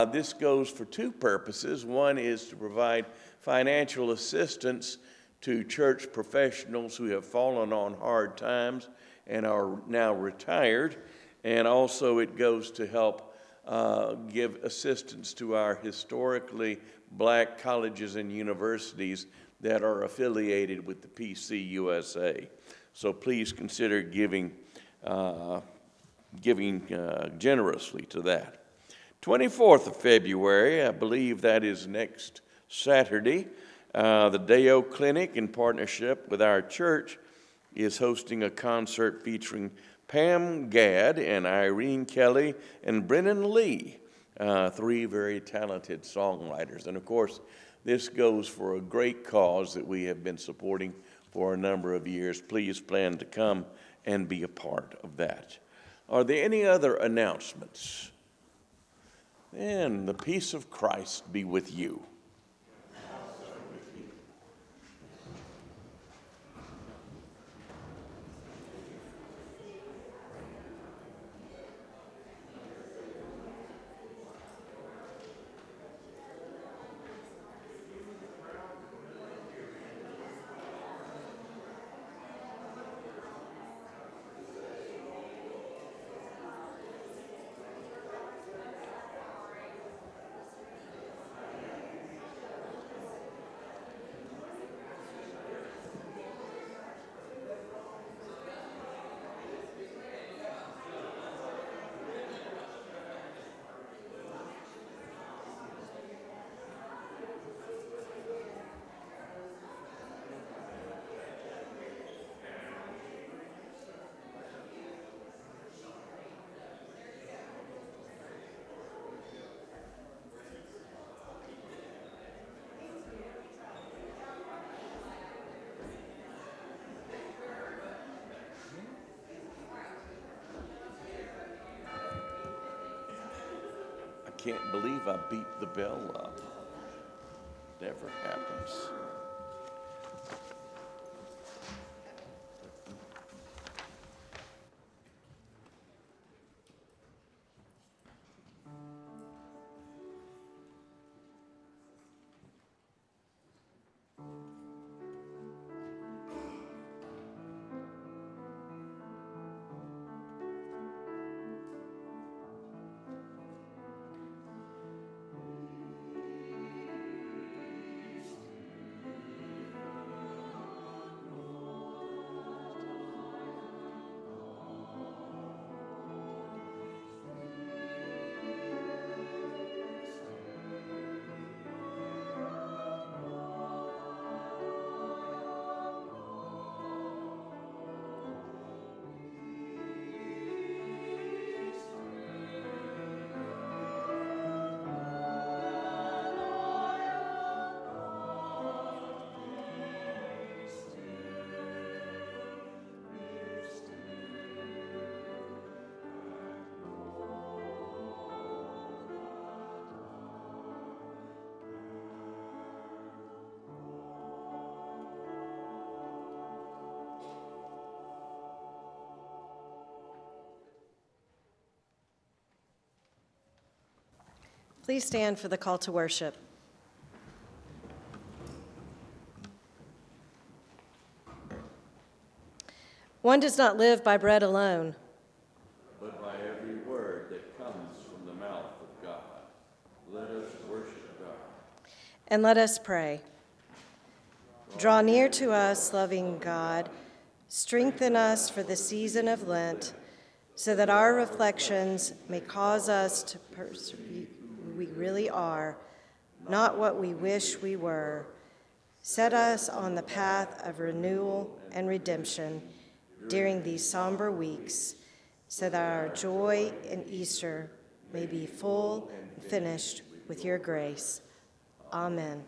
This goes for two purposes. One is to provide financial assistance to church professionals who have fallen on hard times and are now retired. And also it goes to help give assistance to our historically black colleges and universities that are affiliated with the PCUSA. So please consider giving generously to that. 24th of February, I believe that is next Saturday, the Deo Clinic, in partnership with our church, is hosting a concert featuring Pam Gadd and Irene Kelly and Brennan Lee, three very talented songwriters. And of course, this goes for a great cause that we have been supporting for a number of years. Please plan to come and be a part of that. Are there any other announcements? And the peace of Christ be with you. I can't believe I beat the bell up. Never happens. Please stand for the call to worship. One does not live by bread alone, but by every word that comes from the mouth of God. Let us worship God. And let us pray. Draw near to us, loving God. Strengthen us for the season of Lent, so that our reflections may cause us to persevere who we really are, not what we wish we were. Set us on the path of renewal and redemption during these somber weeks, so that our joy in Easter may be full and finished with your grace. Amen.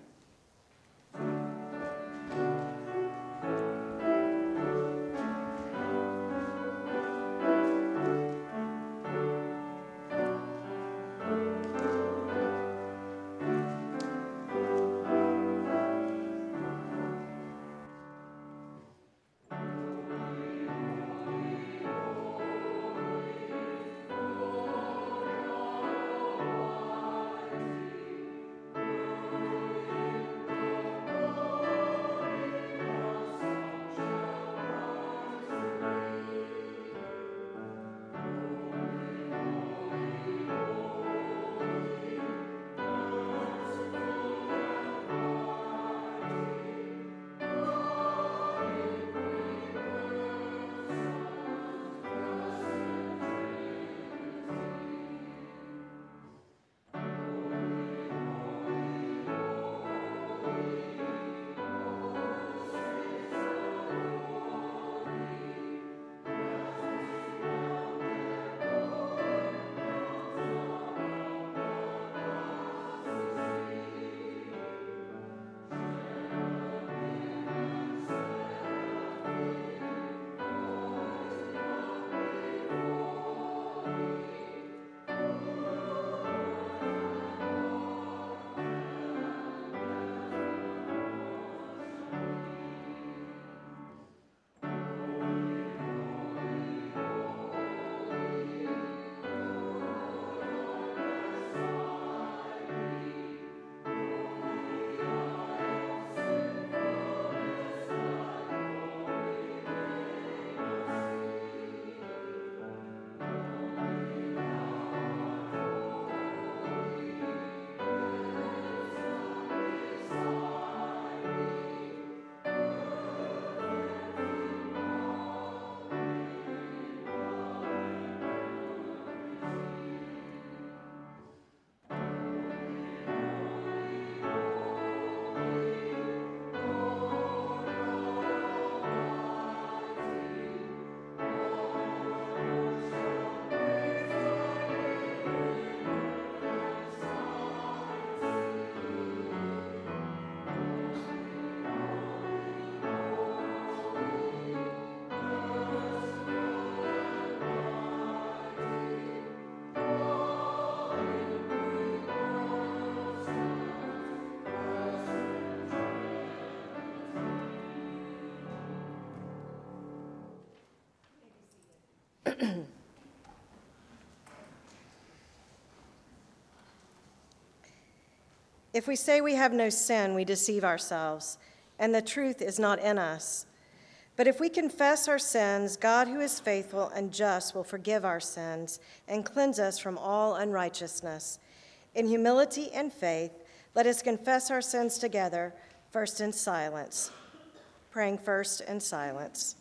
If we say we have no sin, we deceive ourselves, and the truth is not in us. But if we confess our sins, God, who is faithful and just, will forgive our sins and cleanse us from all unrighteousness. In humility and faith, let us confess our sins together, first in silence. Praying first in silence.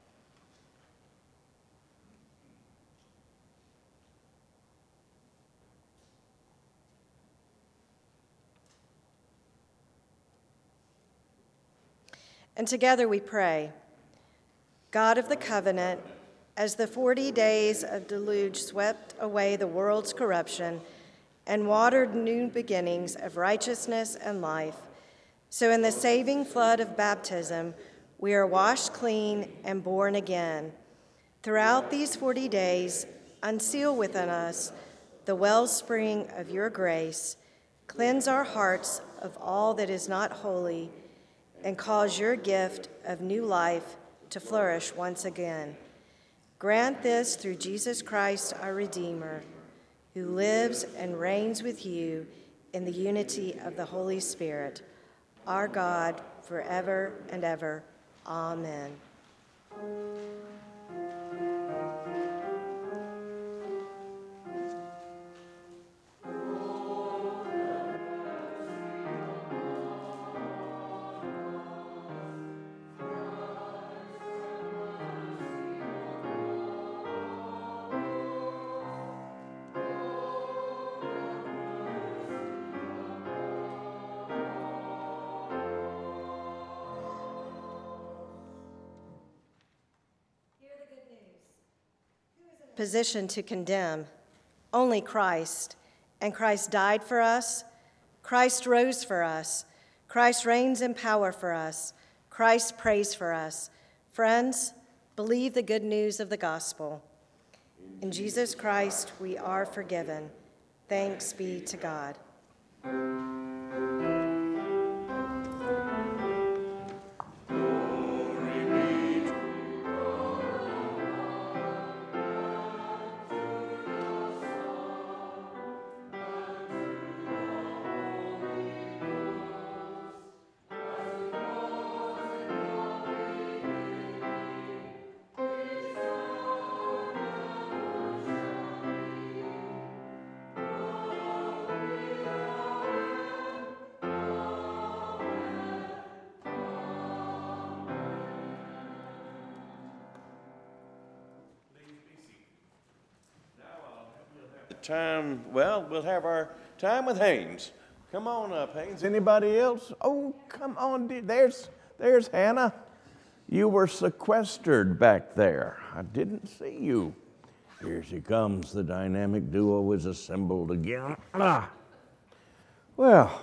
And together we pray, God of the covenant, as the 40 days of deluge swept away the world's corruption and watered new beginnings of righteousness and life, so in the saving flood of baptism, we are washed clean and born again. Throughout these 40 days, unseal within us the wellspring of your grace, cleanse our hearts of all that is not holy, and cause your gift of new life to flourish once again. Grant this through Jesus Christ, our Redeemer, who lives and reigns with you in the unity of the Holy Spirit, our God, forever and ever. Amen. Position to condemn. Only Christ. And Christ died for us. Christ rose for us. Christ reigns in power for us. Christ prays for us. Friends, believe the good news of the gospel. In Jesus Christ, we are forgiven. Thanks be to God. We'll have our time with Haynes. Come on up, Haynes. Anybody else? Oh, come on. There's Hannah. You were sequestered back there. I didn't see you. Here she comes. The dynamic duo is assembled again. Well,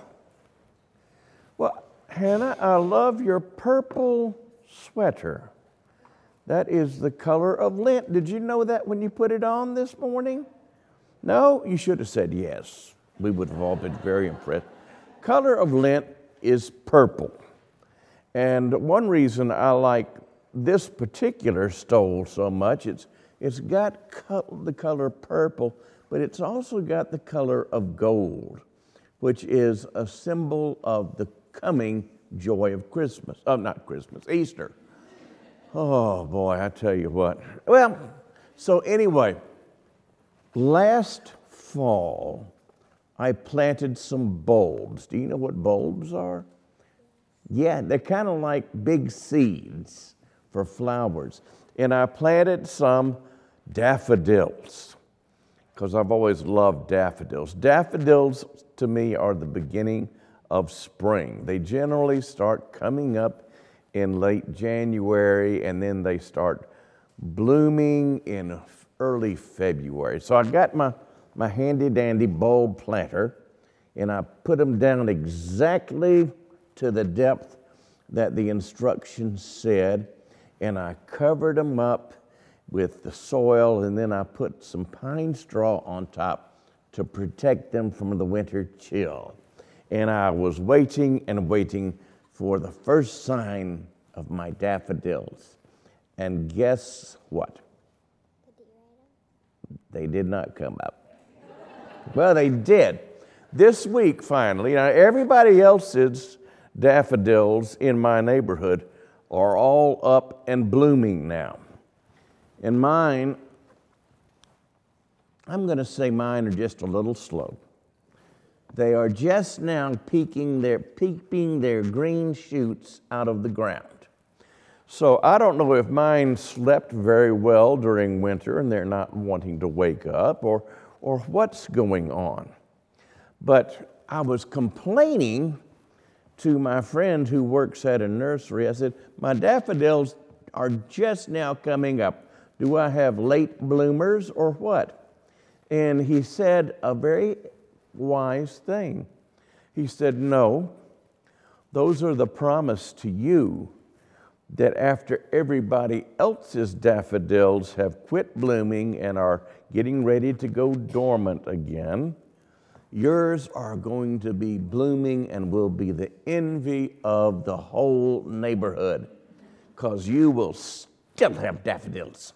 Hannah, I love your purple sweater. That is the color of Lent. Did you know that when you put it on this morning? No, you should have said yes. We would have all been very impressed. Color of Lent is purple. And one reason I like this particular stole so much, it's got the color purple, but it's also got the color of gold, which is a symbol of the coming joy of Christmas. Oh, not Christmas, Easter. Oh, boy, I tell you what. Well, so anyway, last fall, I planted some bulbs. Do you know what bulbs are? Yeah, they're kind of like big seeds for flowers. And I planted some daffodils because I've always loved daffodils. Daffodils, to me, are the beginning of spring. They generally start coming up in late January, and then they start blooming in early February. So I got my handy-dandy bulb planter, and I put them down exactly to the depth that the instructions said, and I covered them up with the soil, and then I put some pine straw on top to protect them from the winter chill. And I was waiting and waiting for the first sign of my daffodils. And guess what? They did not come up. Well, they did. This week, finally, now everybody else's daffodils in my neighborhood are all up and blooming now. And mine, I'm going to say mine are just a little slow. They are just now peeping their green shoots out of the ground. So I don't know if mine slept very well during winter and they're not wanting to wake up or what's going on. But I was complaining to my friend who works at a nursery. I said, my daffodils are just now coming up. Do I have late bloomers or what? And he said a very wise thing. He said, no, those are the promise to you that after everybody else's daffodils have quit blooming and are getting ready to go dormant again, yours are going to be blooming and will be the envy of the whole neighborhood because you will still have daffodils.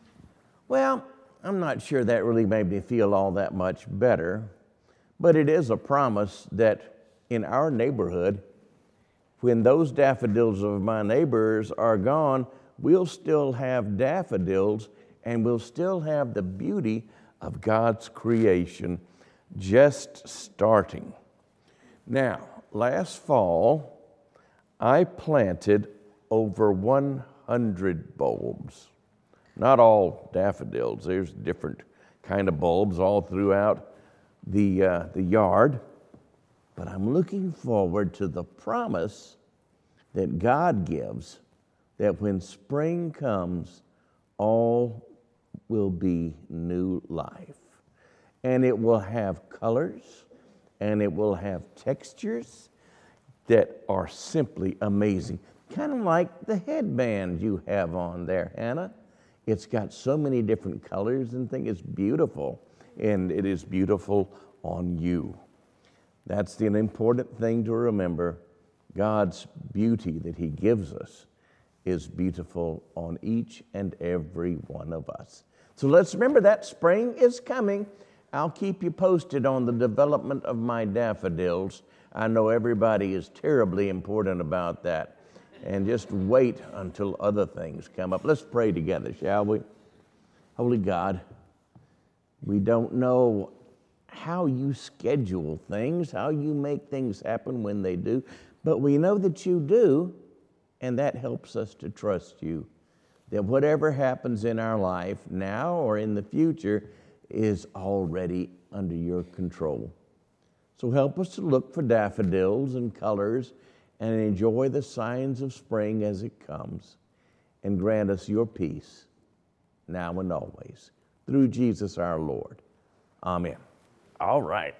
Well, I'm not sure that really made me feel all that much better, but it is a promise that in our neighborhood, when those daffodils of my neighbors are gone, we'll still have daffodils and we'll still have the beauty of God's creation just starting. Now, last fall, I planted over 100 bulbs. Not all daffodils. There's different kind of bulbs all throughout the yard. But I'm looking forward to the promise that God gives that when spring comes, all will be new life. And it will have colors and it will have textures that are simply amazing. Kind of like the headband you have on there, Hannah. It's got so many different colors and things. It's beautiful, and it is beautiful on you. That's the important thing to remember. God's beauty that He gives us is beautiful on each and every one of us. So let's remember that spring is coming. I'll keep you posted on the development of my daffodils. I know everybody is terribly important about that. And just wait until other things come up. Let's pray together, shall we? Holy God, we don't know how you schedule things, how you make things happen when they do, but we know that you do, and that helps us to trust you, that whatever happens in our life now or in the future is already under your control. So help us to look for daffodils and colors and enjoy the signs of spring as it comes, and grant us your peace, now and always, through Jesus our Lord. Amen. All right.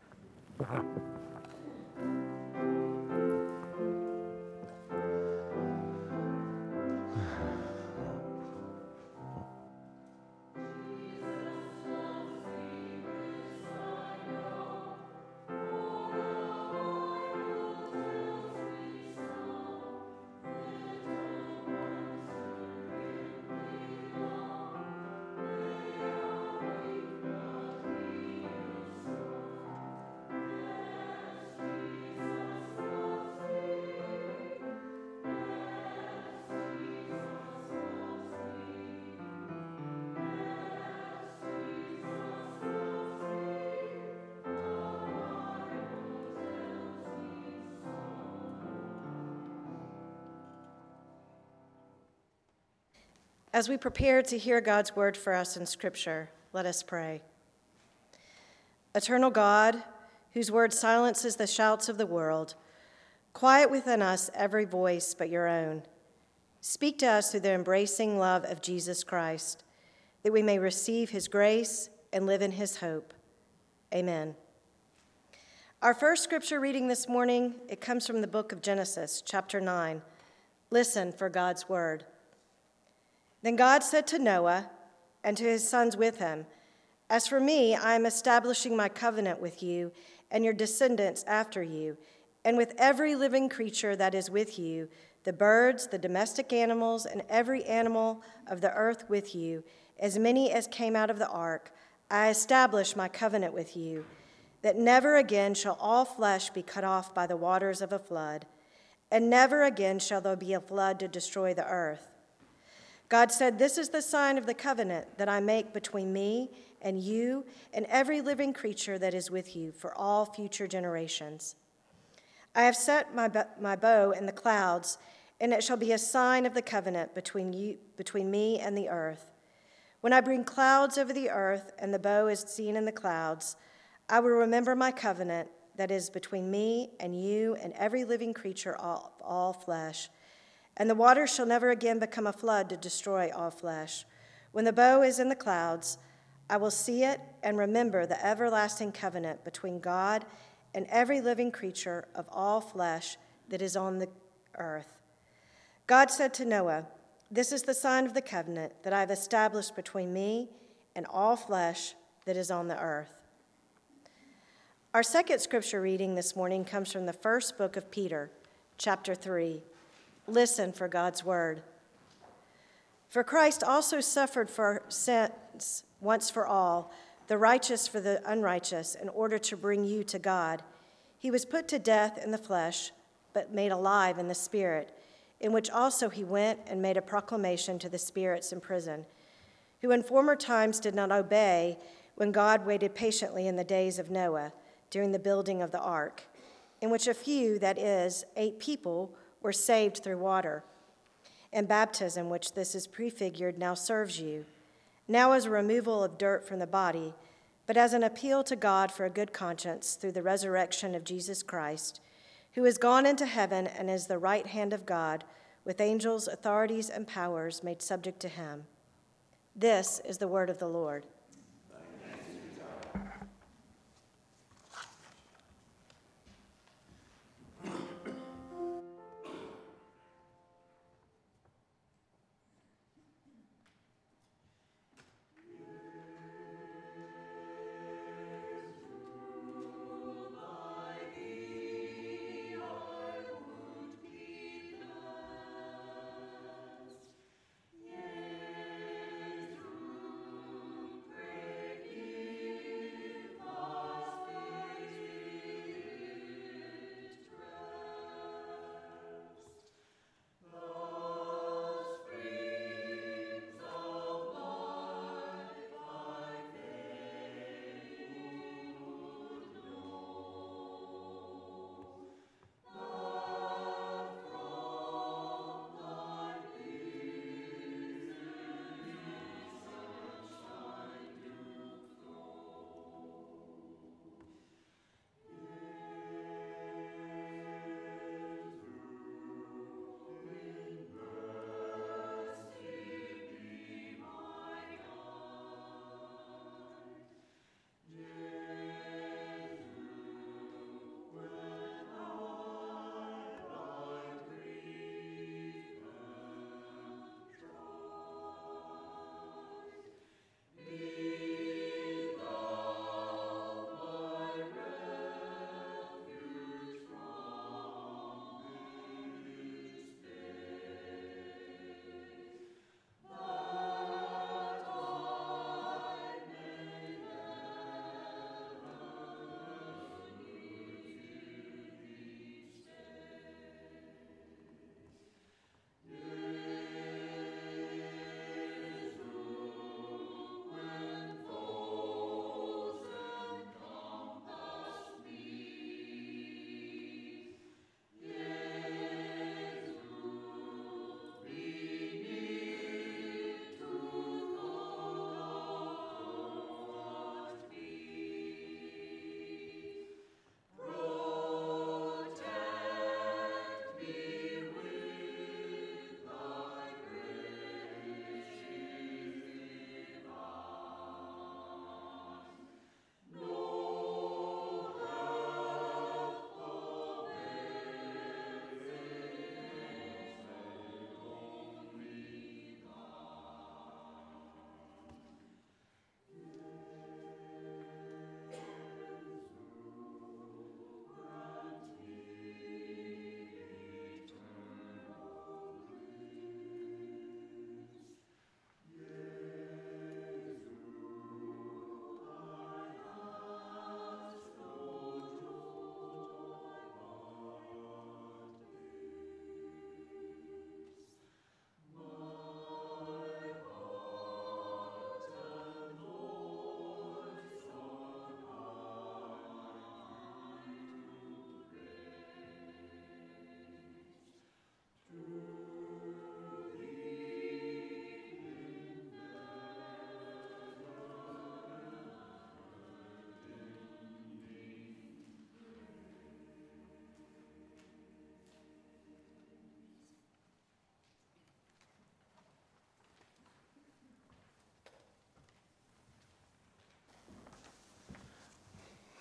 As we prepare to hear God's word for us in Scripture, let us pray. Eternal God, whose word silences the shouts of the world, quiet within us every voice but your own. Speak to us through the embracing love of Jesus Christ, that we may receive his grace and live in his hope. Amen. Our first scripture reading this morning, it comes from the book of Genesis, chapter 9. Listen for God's word. Then God said to Noah and to his sons with him, "As for me, I am establishing my covenant with you and your descendants after you, and with every living creature that is with you, the birds, the domestic animals, and every animal of the earth with you, as many as came out of the ark, I establish my covenant with you, that never again shall all flesh be cut off by the waters of a flood, and never again shall there be a flood to destroy the earth. God said, "This is the sign of the covenant that I make between me and you and every living creature that is with you for all future generations. I have set my bow in the clouds, and it shall be a sign of the covenant between me and the earth. When I bring clouds over the earth and the bow is seen in the clouds, I will remember my covenant that is between me and you and every living creature of all flesh. And the waters shall never again become a flood to destroy all flesh. When the bow is in the clouds, I will see it and remember the everlasting covenant between God and every living creature of all flesh that is on the earth." God said to Noah, "This is the sign of the covenant that I have established between me and all flesh that is on the earth." Our second scripture reading this morning comes from the first book of Peter, chapter 3. Listen for God's word. "For Christ also suffered for sins once for all, the righteous for the unrighteous, in order to bring you to God. He was put to death in the flesh, but made alive in the spirit, in which also he went and made a proclamation to the spirits in prison, who in former times did not obey when God waited patiently in the days of Noah during the building of the ark, in which a few, that is, 8 people, were saved through water. And baptism, which this is prefigured, now serves you, now as a removal of dirt from the body, but as an appeal to God for a good conscience through the resurrection of Jesus Christ, who has gone into heaven and is the right hand of God, with angels, authorities, and powers made subject to him." This is the word of the Lord.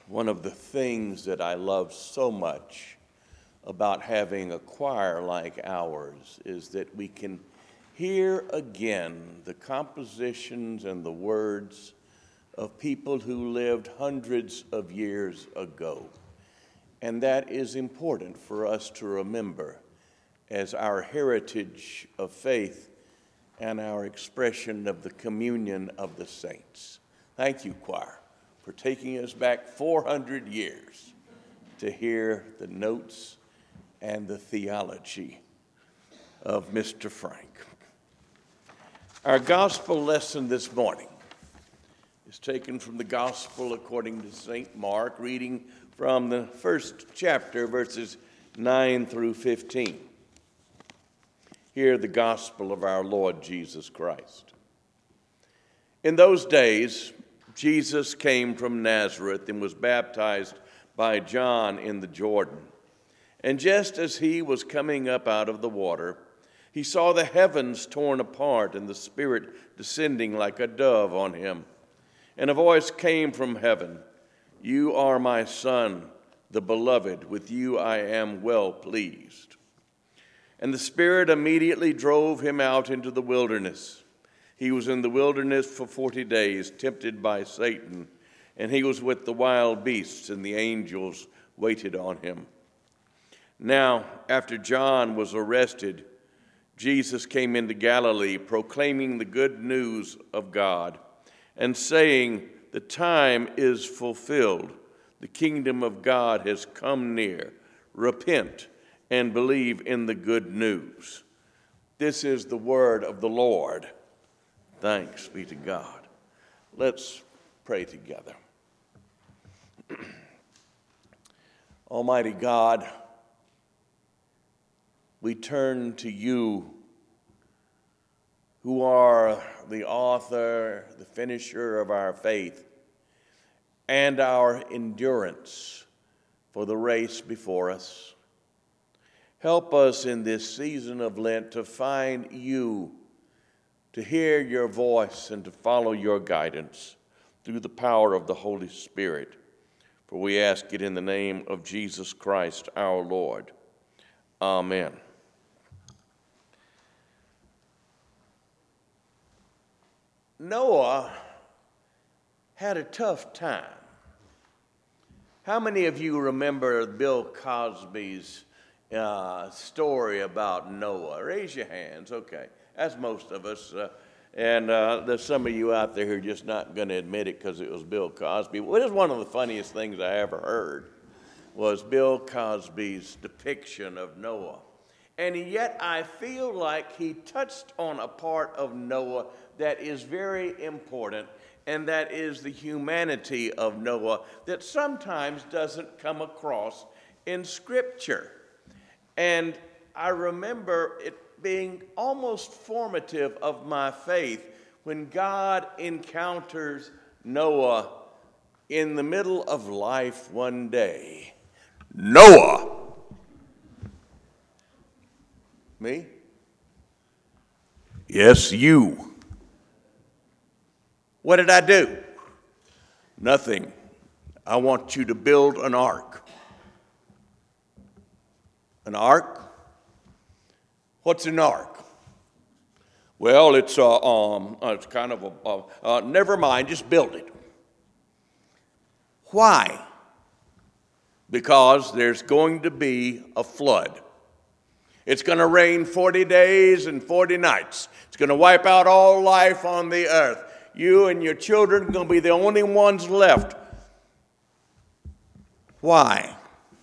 One of the things that I love so much about having a choir like ours is that we can hear again the compositions and the words of people who lived hundreds of years ago. And that is important for us to remember as our heritage of faith and our expression of the communion of the saints. Thank you, choir, for taking us back 400 years to hear the notes and the theology of Mr. Frank. Our gospel lesson this morning is taken from the Gospel according to St. Mark, reading from the first chapter, verses 9 through 15. Hear the gospel of our Lord Jesus Christ. In those days, Jesus came from Nazareth and was baptized by John in the Jordan. And just as he was coming up out of the water, he saw the heavens torn apart and the Spirit descending like a dove on him. And a voice came from heaven, "You are my Son, the beloved. With you I am well pleased." And the Spirit immediately drove him out into the wilderness. He was in the wilderness for 40 days, tempted by Satan, and he was with the wild beasts, and the angels waited on him. Now, after John was arrested, Jesus came into Galilee, proclaiming the good news of God, and saying, "The time is fulfilled. The kingdom of God has come near. Repent and believe in the good news." This is the word of the Lord. Thanks be to God. Let's pray together. Almighty God, we turn to you, who are the author, the finisher of our faith, and our endurance for the race before us. Help us in this season of Lent to find you, to hear your voice, and to follow your guidance through the power of the Holy Spirit. For we ask it in the name of Jesus Christ, our Lord. Amen. Noah had a tough time. How many of you remember Bill Cosby's story about Noah? Raise your hands. Okay, that's most of us. And there's some of you out there who are just not going to admit it because it was Bill Cosby. What is one of the funniest things I ever heard was Bill Cosby's depiction of Noah. And yet I feel like he touched on a part of Noah that is very important, and that is the humanity of Noah that sometimes doesn't come across in Scripture. And I remember it being almost formative of my faith when God encounters Noah in the middle of life one day. Noah! Me? Yes, you. What did I do? Nothing. I want you to build an ark. An ark? What's an ark? Well, it's kind of never mind, just build it. Why? Because there's going to be a flood. It's going to rain 40 days and 40 nights. It's going to wipe out all life on the earth. You and your children are going to be the only ones left. Why?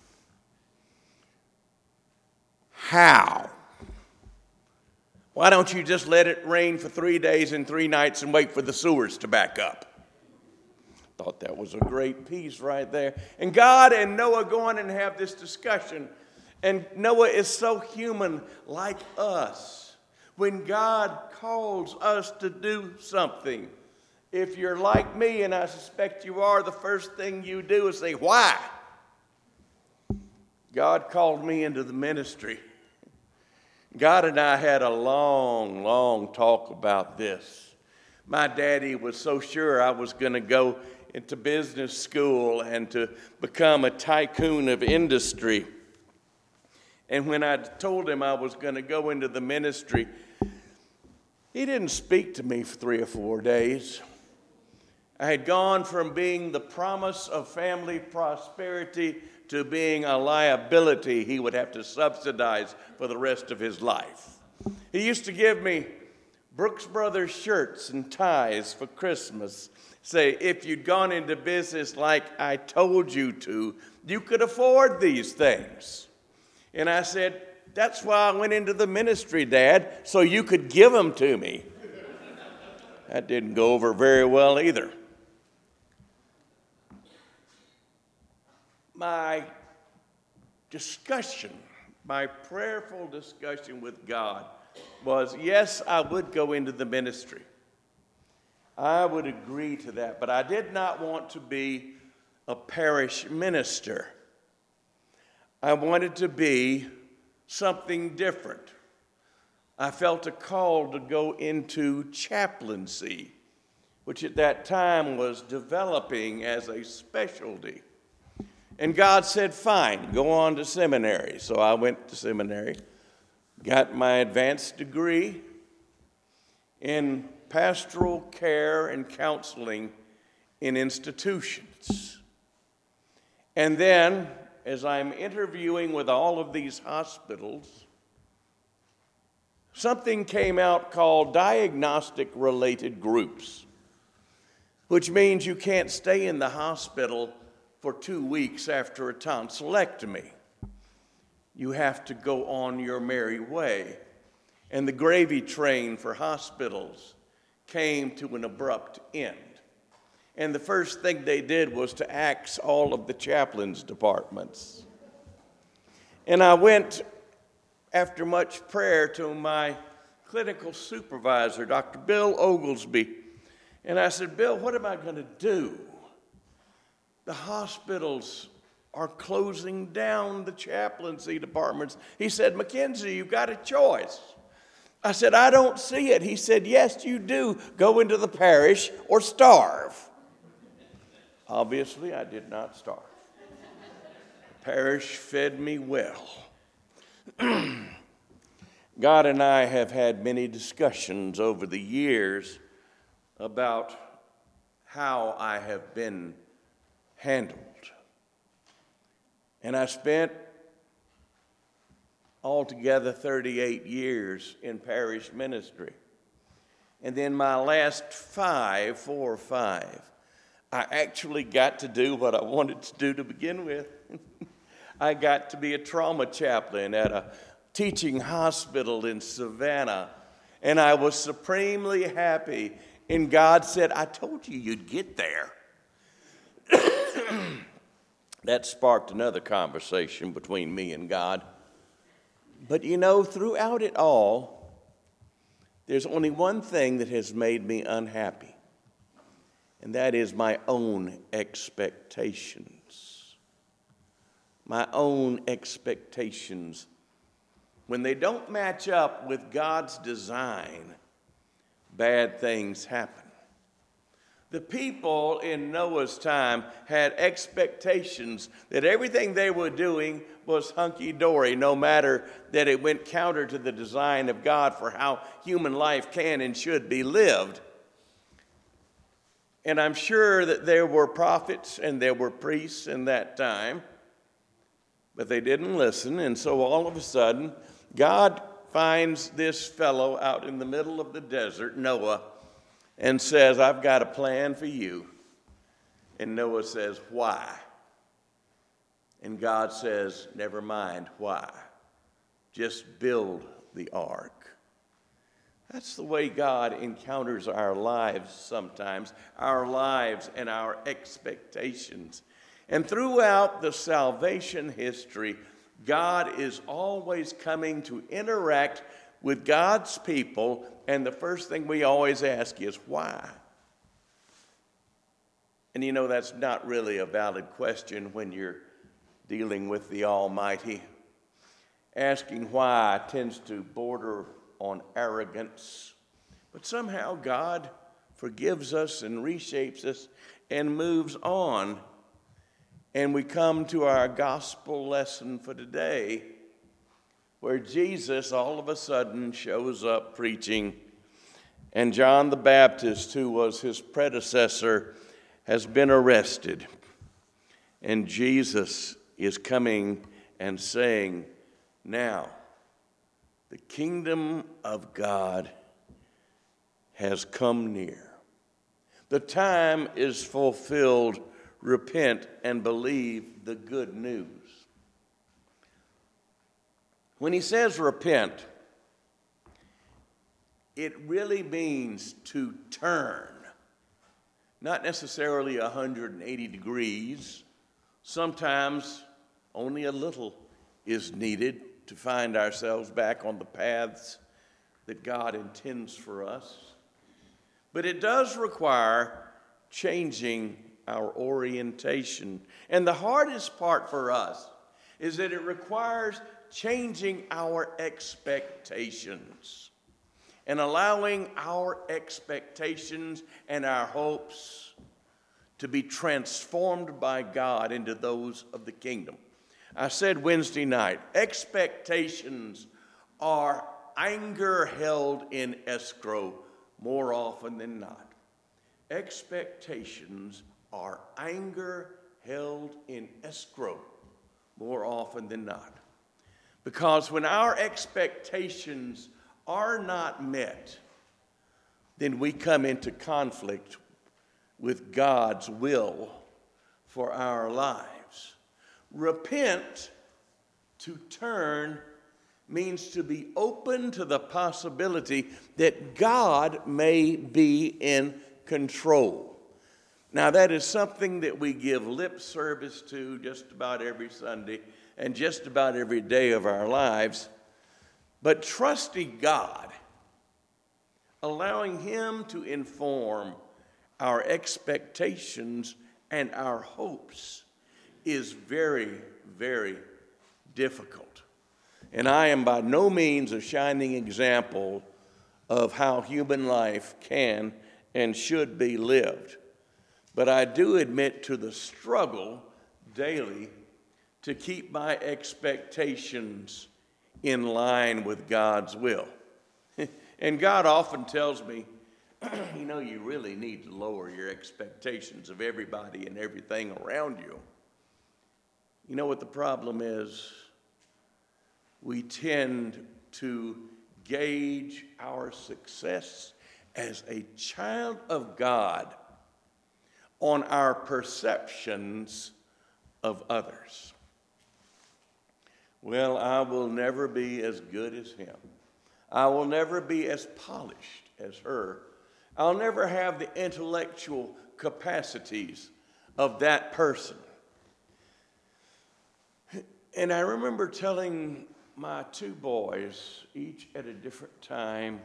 How? Why don't you just let it rain for 3 days and 3 nights and wait for the sewers to back up? Thought that was a great piece right there. And God and Noah go on and have this discussion. And Noah is so human like us. When God calls us to do something, if you're like me, and I suspect you are, the first thing you do is say, why? God called me into the ministry. God and I had a long, long talk about this. My daddy was so sure I was going to go into business school and to become a tycoon of industry. And when I told him I was going to go into the ministry, he didn't speak to me for 3 or 4 days. I had gone from being the promise of family prosperity to being a liability he would have to subsidize for the rest of his life. He used to give me Brooks Brothers shirts and ties for Christmas. Say, if you'd gone into business like I told you to, you could afford these things. And I said, that's why I went into the ministry, Dad, so you could give them to me. That didn't go over very well either. My prayerful discussion with God was, yes, I would go into the ministry. I would agree to that, but I did not want to be a parish minister. I wanted to be something different. I felt a call to go into chaplaincy, which at that time was developing as a specialty. And God said, fine, go on to seminary. So I went to seminary, got my advanced degree in pastoral care and counseling in institutions. And then, as I'm interviewing with all of these hospitals, something came out called diagnostic-related groups, which means you can't stay in the hospital for 2 weeks after a tonsillectomy. You have to go on your merry way. And the gravy train for hospitals came to an abrupt end. And the first thing they did was to axe all of the chaplains' departments. And I went, after much prayer, to my clinical supervisor, Dr. Bill Oglesby. And I said, Bill, what am I going to do? The hospitals are closing down the chaplaincy departments. He said, Mackenzie, you've got a choice. I said, I don't see it. He said, yes, you do. Go into the parish or starve. Obviously, I did not starve. The parish fed me well. God and I have had many discussions over the years about how I have been handled. And I spent altogether 38 years in parish ministry. And then my last 4 or 5, I actually got to do what I wanted to do to begin with. I got to be a trauma chaplain at a teaching hospital in Savannah. And I was supremely happy. And God said, I told you you'd get there. That sparked another conversation between me and God. But you know, throughout it all, there's only one thing that has made me unhappy, and that is my own expectations. My own expectations. When they don't match up with God's design, bad things happen. The people in Noah's time had expectations that everything they were doing was hunky-dory, no matter that it went counter to the design of God for how human life can and should be lived. And I'm sure that there were prophets and there were priests in that time, but they didn't listen. And so all of a sudden, God finds this fellow out in the middle of the desert, Noah, and says, I've got a plan for you. And Noah says, why? And God says, never mind why. Just build the ark. That's the way God encounters our lives sometimes, our lives and our expectations. And throughout the salvation history, God is always coming to interact with God's people, and the first thing we always ask is, why? And you know, that's not really a valid question when you're dealing with the Almighty. Asking why tends to border on arrogance, but somehow God forgives us and reshapes us and moves on. And we come to our gospel lesson for today, where Jesus all of a sudden shows up preaching, and John the Baptist, who was his predecessor, has been arrested. And Jesus is coming and saying, now, the kingdom of God has come near. The time is fulfilled. Repent and believe the good news. When he says repent, it really means to turn. Not necessarily 180 degrees. Sometimes only a little is needed to find ourselves back on the paths that God intends for us. But it does require changing our orientation. And the hardest part for us is that it requires changing our expectations and allowing our expectations and our hopes to be transformed by God into those of the kingdom. I said Wednesday night, expectations are anger held in escrow more often than not. Expectations are anger held in escrow more often than not. Because when our expectations are not met, then we come into conflict with God's will for our lives. Repent, to turn, means to be open to the possibility that God may be in control. Now, that is something that we give lip service to just about every Sunday and just about every day of our lives. But trusting God, allowing Him to inform our expectations and our hopes, is very, very difficult. And I am by no means a shining example of how human life can and should be lived. But I do admit to the struggle daily to keep my expectations in line with God's will. And God often tells me, you really need to lower your expectations of everybody and everything around you. You know what the problem is? We tend to gauge our success as a child of God on our perceptions of others. Well, I will never be as good as him. I will never be as polished as her. I'll never have the intellectual capacities of that person. And I remember telling my two boys, each at a different time,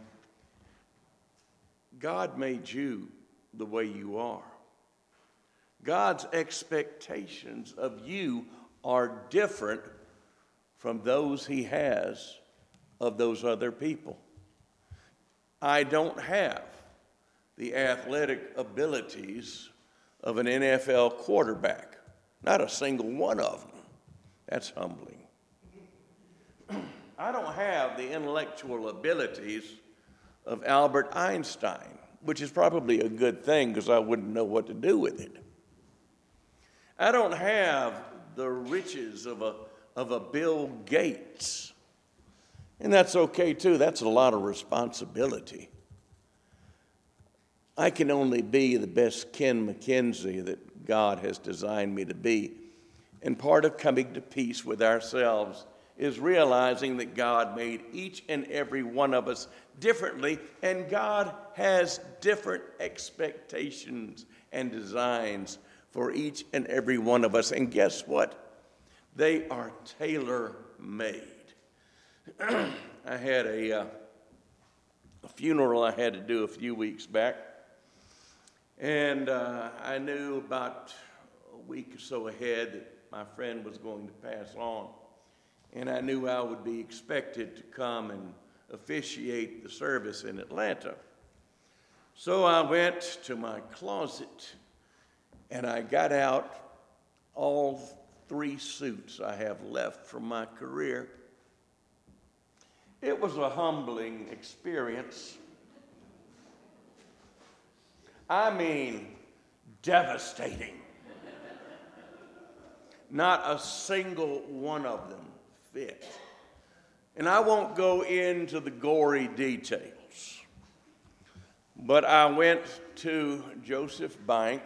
God made you the way you are. God's expectations of you are different from those He has of those other people. I don't have the athletic abilities of an NFL quarterback, not a single one of them. That's humbling. I don't have the intellectual abilities of Albert Einstein, which is probably a good thing because I wouldn't know what to do with it. I don't have the riches of a Bill Gates. And that's okay too. That's a lot of responsibility. I can only be the best Ken McKenzie that God has designed me to be. And part of coming to peace with ourselves is realizing that God made each and every one of us differently, and God has different expectations and designs for each and every one of us. And guess what? They are tailor-made. I had a funeral I had to do a few weeks back, and I knew about a week or so ahead that my friend was going to pass on, and I knew I would be expected to come and officiate the service in Atlanta. So I went to my closet And I got out all 3 suits I have left from my career. It was a humbling experience. I mean, devastating. Not a single one of them fit. And I won't go into the gory details, but I went to Joseph Bank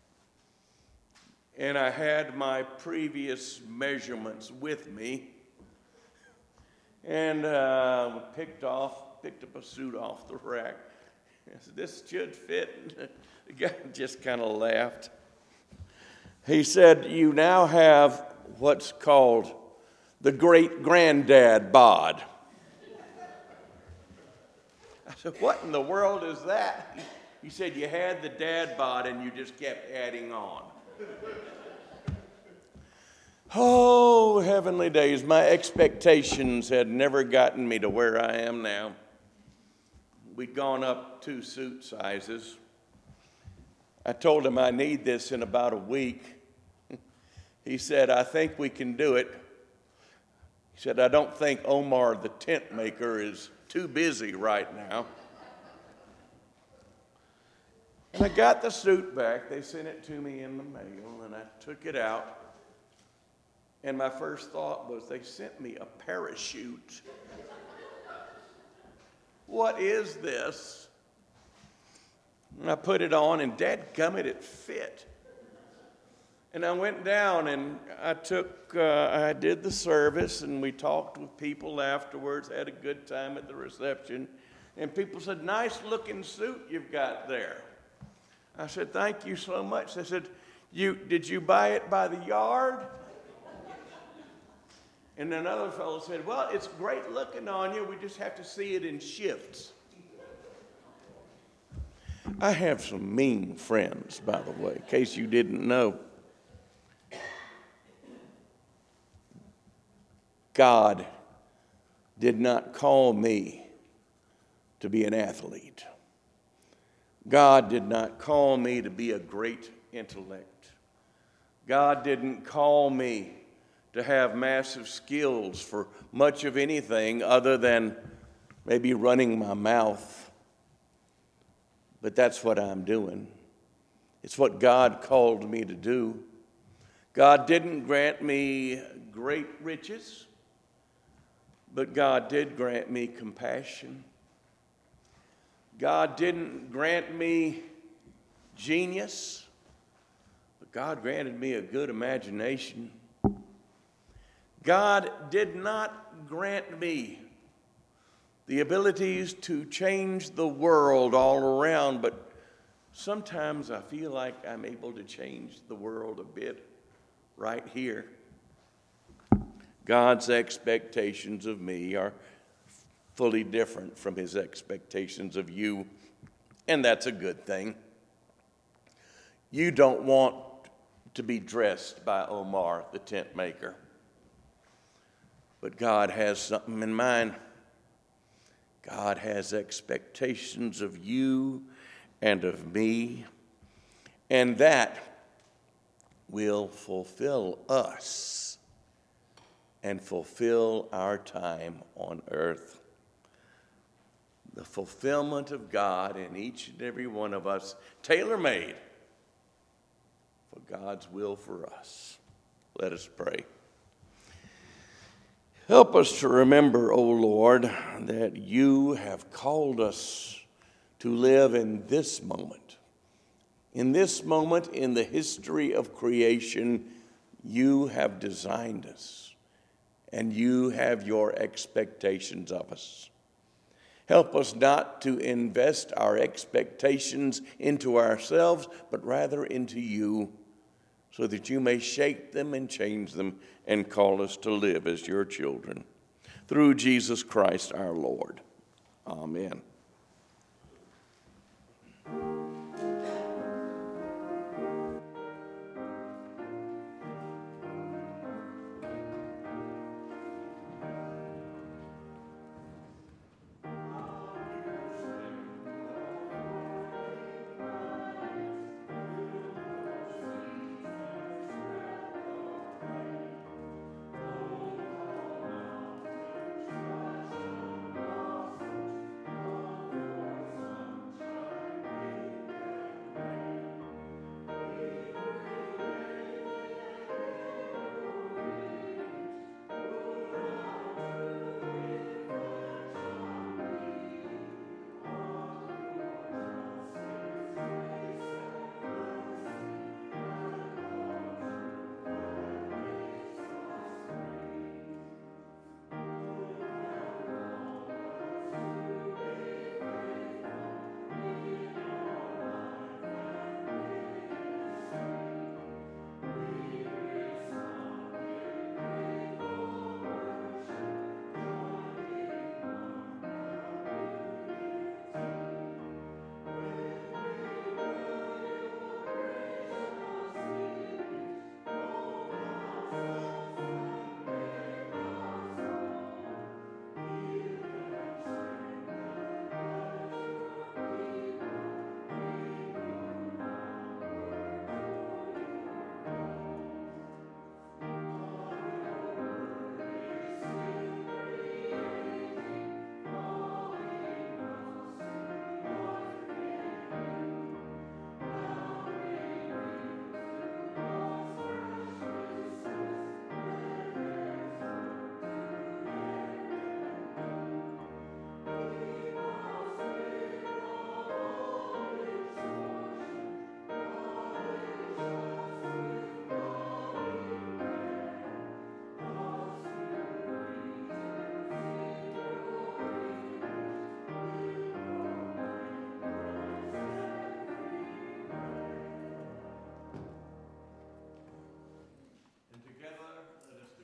and I had my previous measurements with me, and picked up a suit off the rack. I said, "This should fit." The guy just kind of laughed. He said, "You now have what's called the great granddad bod." I said, "What in the world is that?" He said, "You had the dad bod and you just kept adding on." Oh, heavenly days. My expectations had never gotten me to where I am now. We'd gone up 2 suit sizes. I told him I need this in about a week. He said, "I think we can do it." He said, "I don't think Omar the tent maker is too busy right now." And I got the suit back. They sent it to me in the mail, and I took it out. And my first thought was, they sent me a parachute. What is this? And I put it on, and dadgummit, it fit. And I went down, and I did the service, and we talked with people afterwards, had a good time at the reception. And people said, "Nice looking suit you've got there." I said, "Thank you so much." They said, "Did you buy it by the yard?" And another fellow said, "Well, it's great looking on you. We just have to see it in shifts." I have some mean friends, by the way, in case you didn't know. God did not call me to be an athlete. God did not call me to be a great intellect. God didn't call me to have massive skills for much of anything other than maybe running my mouth. But that's what I'm doing. It's what God called me to do. God didn't grant me great riches, but God did grant me compassion. God didn't grant me genius, but God granted me a good imagination. God did not grant me the abilities to change the world all around, but sometimes I feel like I'm able to change the world a bit right here. God's expectations of me are fully different from his expectations of you, and that's a good thing. You don't want to be dressed by Omar the tent maker, but God has something in mind. God has expectations of you and of me, and that will fulfill us and fulfill our time on earth. The fulfillment of God in each and every one of us, tailor-made for God's will for us. Let us pray. Help us to remember, O Lord, that you have called us to live in this moment. In this moment in the history of creation, you have designed us, and you have your expectations of us. Help us not to invest our expectations into ourselves, but rather into you, so that you may shape them and change them and call us to live as your children. Through Jesus Christ our Lord. Amen.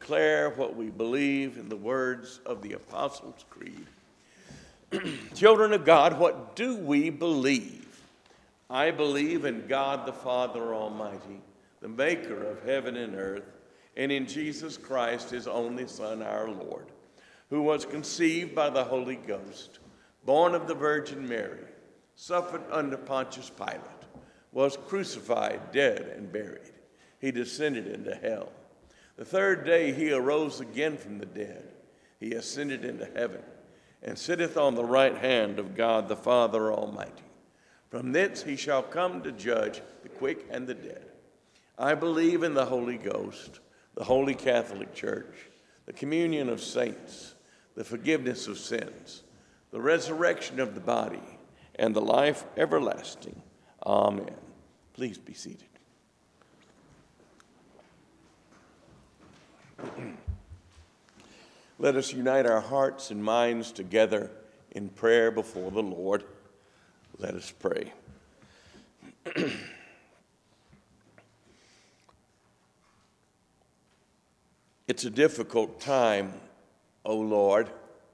declare what we believe in the words of the Apostles' Creed. Children of God, what do we believe? I believe in God the Father Almighty, the maker of heaven and earth, and in Jesus Christ, his only Son, our Lord, who was conceived by the Holy Ghost, born of the Virgin Mary, suffered under Pontius Pilate, was crucified, dead, and buried. He descended into hell. The third day he arose again from the dead. He ascended into heaven, and sitteth on the right hand of God the Father Almighty. From thence he shall come to judge the quick and the dead. I believe in the Holy Ghost, the Holy Catholic Church, the communion of saints, the forgiveness of sins, the resurrection of the body, and the life everlasting. Amen. Please be seated. Let us unite our hearts and minds together in prayer before the Lord. Let us pray. It's a difficult time, O Lord.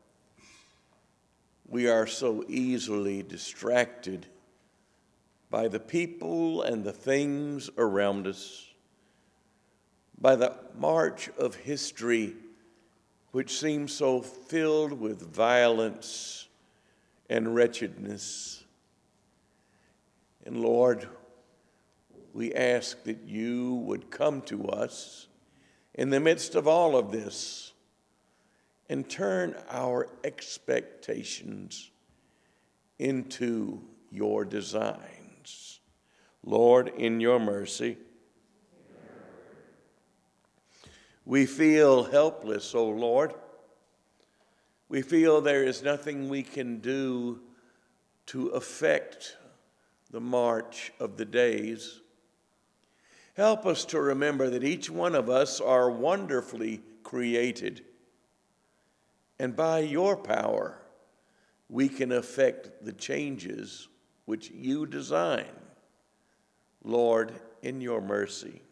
We are so easily distracted by the people and the things around us, by the march of history, which seems so filled with violence and wretchedness. And Lord, we ask that you would come to us in the midst of all of this and turn our expectations into your designs. Lord, in your mercy, we feel helpless, O Lord. We feel there is nothing we can do to affect the march of the days. Help us to remember that each one of us are wonderfully created, and by your power, we can affect the changes which you design. Lord, in your mercy.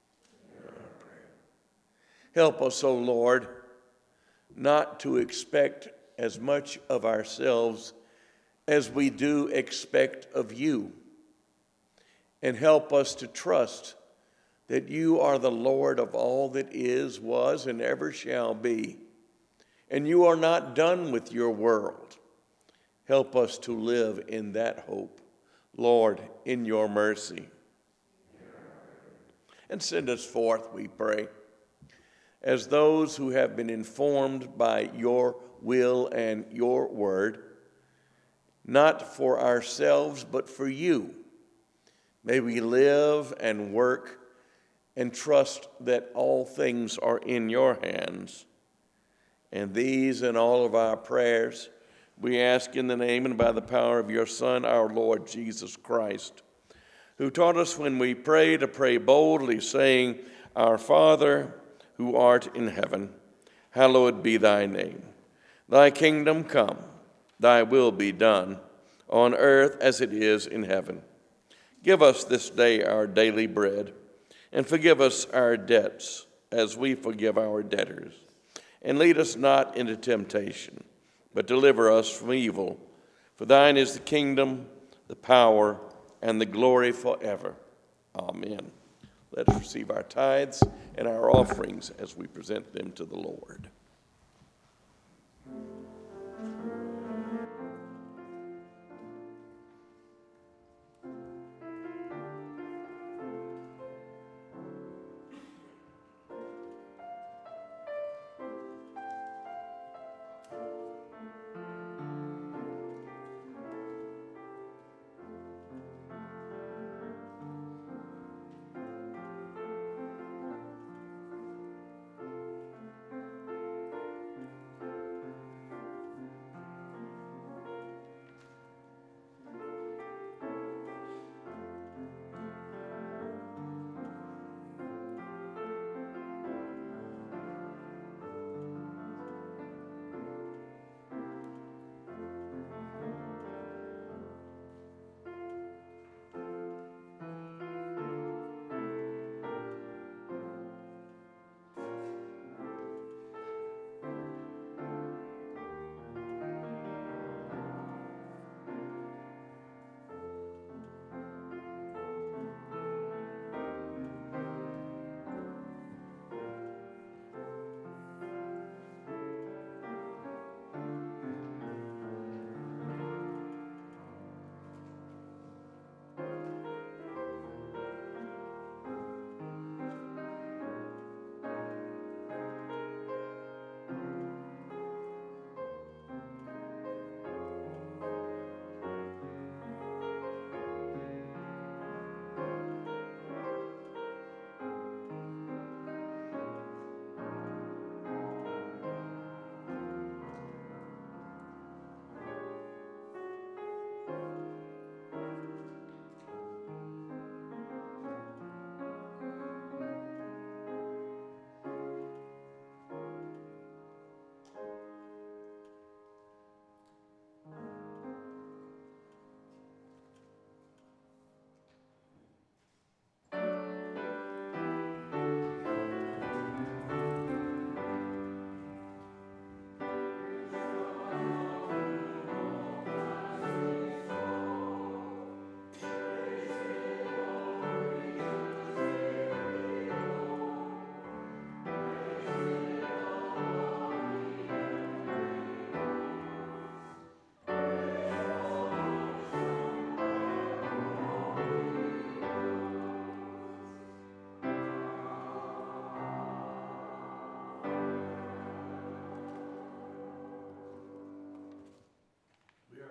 Help us, O Lord, not to expect as much of ourselves as we do expect of you. And help us to trust that you are the Lord of all that is, was, and ever shall be. And you are not done with your world. Help us to live in that hope, Lord, in your mercy. And send us forth, we pray, as those who have been informed by your will and your word, not for ourselves, but for you. May we live and work and trust that all things are in your hands. And these and all of our prayers we ask in the name and by the power of your Son, our Lord Jesus Christ, who taught us when we pray to pray boldly, saying, Our Father, who art in heaven, hallowed be thy name. Thy kingdom come, thy will be done, on earth as it is in heaven. Give us this day our daily bread, and forgive us our debts as we forgive our debtors. And lead us not into temptation, but deliver us from evil. For thine is the kingdom, the power, and the glory forever. Amen. Let us receive our tithes and our offerings as we present them to the Lord.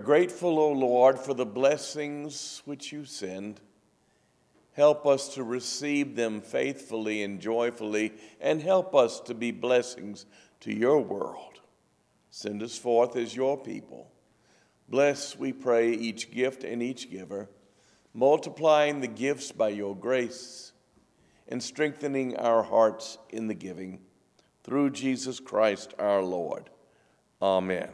Grateful, O Lord, for the blessings which you send. Help us to receive them faithfully and joyfully, and help us to be blessings to your world. Send us forth as your people. Bless, we pray, each gift and each giver, multiplying the gifts by your grace and strengthening our hearts in the giving. Through Jesus Christ our Lord. Amen.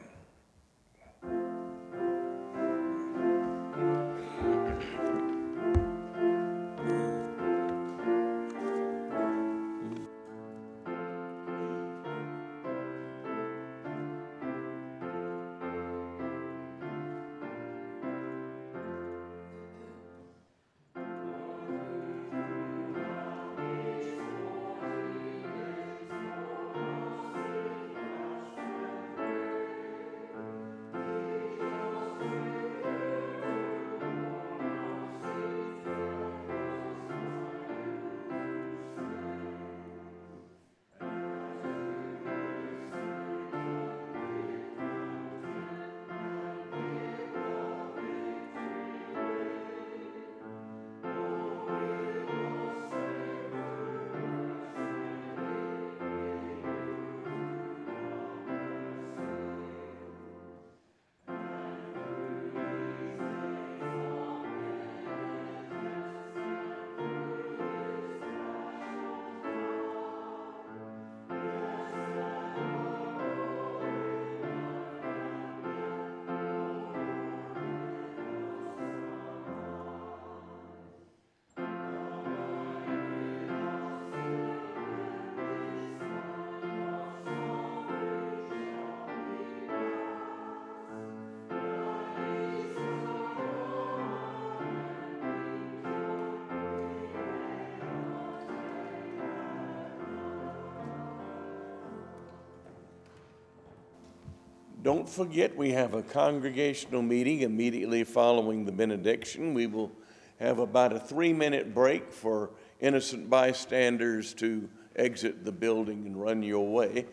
Don't forget, we have a congregational meeting immediately following the benediction. We will have about a 3-minute break for innocent bystanders to exit the building and run your way,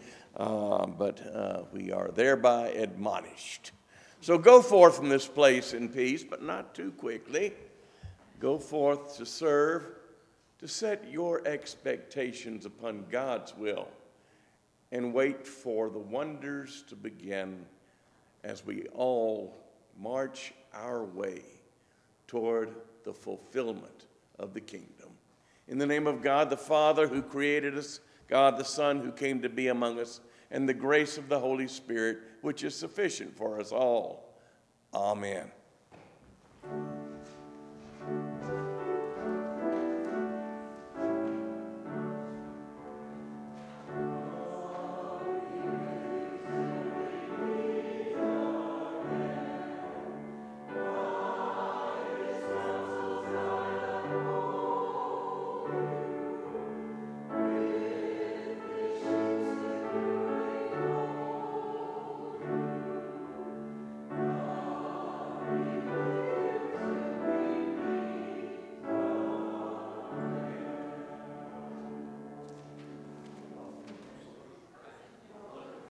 but we are thereby admonished. So go forth from this place in peace, but not too quickly. Go forth to serve, to set your expectations upon God's will, and wait for the wonders to begin as we all march our way toward the fulfillment of the kingdom. In the name of God the Father, who created us, God the Son, who came to be among us, and the grace of the Holy Spirit, which is sufficient for us all. Amen.